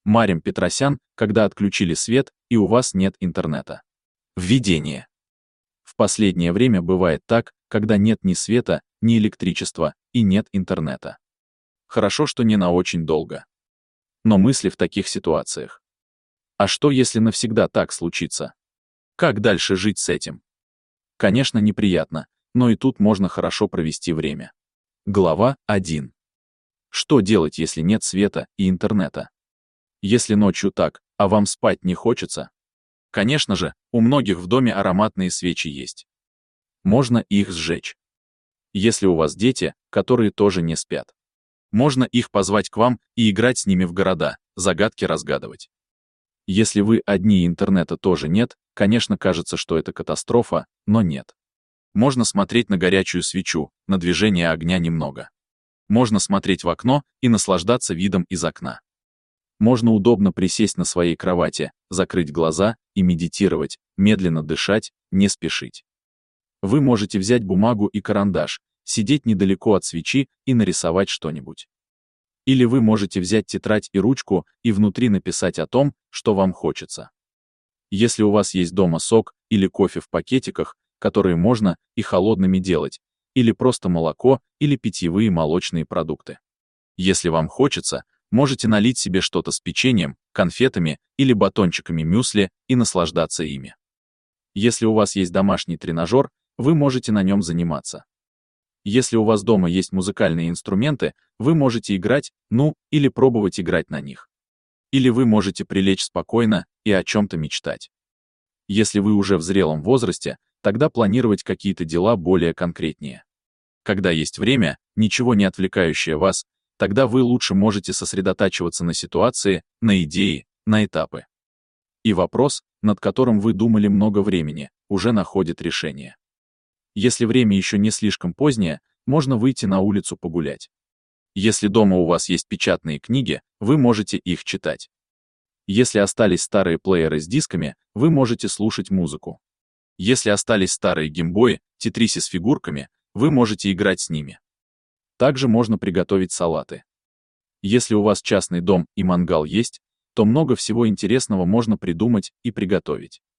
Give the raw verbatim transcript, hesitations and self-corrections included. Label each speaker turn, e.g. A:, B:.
A: Марим Петросян, когда отключили свет, и у вас нет интернета. Введение. В последнее время бывает так, когда нет ни света, ни электричества, и нет интернета. Хорошо, что не на очень долго. Но мысли в таких ситуациях. А что, если навсегда так случится? Как дальше жить с этим? Конечно, неприятно, но и тут можно хорошо провести время. Глава один. Что делать, если нет света и интернета? Если ночью так, а вам спать не хочется? Конечно же, у многих в доме ароматные свечи есть. Можно их сжечь. Если у вас дети, которые тоже не спят, можно их позвать к вам и играть с ними в города, загадки разгадывать. Если вы одни и интернета тоже нет, конечно, кажется, что это катастрофа, но нет. Можно смотреть на горячую свечу, на движение огня немного. Можно смотреть в окно и наслаждаться видом из окна. Можно удобно присесть на своей кровати, закрыть глаза и медитировать, медленно дышать, не спешить. Вы можете взять бумагу и карандаш, сидеть недалеко от свечи и нарисовать что-нибудь. Или вы можете взять тетрадь и ручку и внутри написать о том, что вам хочется. Если у вас есть дома сок или кофе в пакетиках, которые можно и холодными делать, или просто молоко или питьевые молочные продукты. Если вам хочется, можете налить себе что-то с печеньем, конфетами или батончиками мюсли и наслаждаться ими. Если у вас есть домашний тренажер, вы можете на нем заниматься. Если у вас дома есть музыкальные инструменты, вы можете играть, ну, или пробовать играть на них. Или вы можете прилечь спокойно и о чем-то мечтать. Если вы уже в зрелом возрасте, тогда планировать какие-то дела более конкретнее. Когда есть время, ничего не отвлекающее вас, тогда вы лучше можете сосредотачиваться на ситуации, на идеи, на этапы. И вопрос, над которым вы думали много времени, уже находит решение. Если время еще не слишком позднее, можно выйти на улицу погулять. Если дома у вас есть печатные книги, вы можете их читать. Если остались старые плееры с дисками, вы можете слушать музыку. Если остались старые геймбои, тетрисы с фигурками, вы можете играть с ними. Также можно приготовить салаты. Если у вас частный дом и мангал есть, то много всего интересного можно придумать и приготовить.